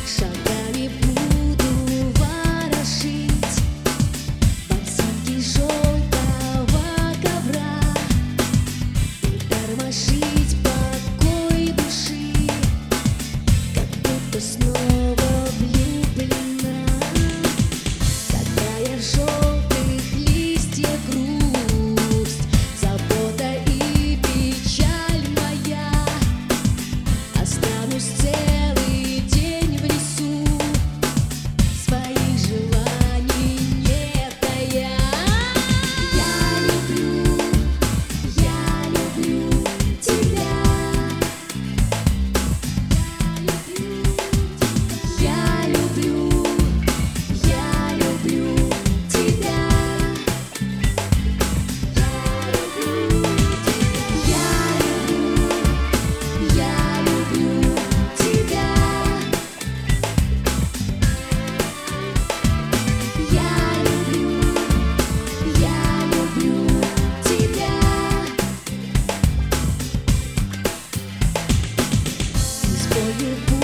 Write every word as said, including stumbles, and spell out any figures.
Шагами буду ворошить ботинки желтого ковра и тормошить покой души, как будто снова влюблена. Когда я в желтых листьях грусть, забота и печаль моя, останусь целый день в лесу, своих желаний не тая. Я люблю, я люблю тебя. Я люблю, я люблю тебя. Я люблю, я люблю тебя. Я люблю, я люблю тебя. И спою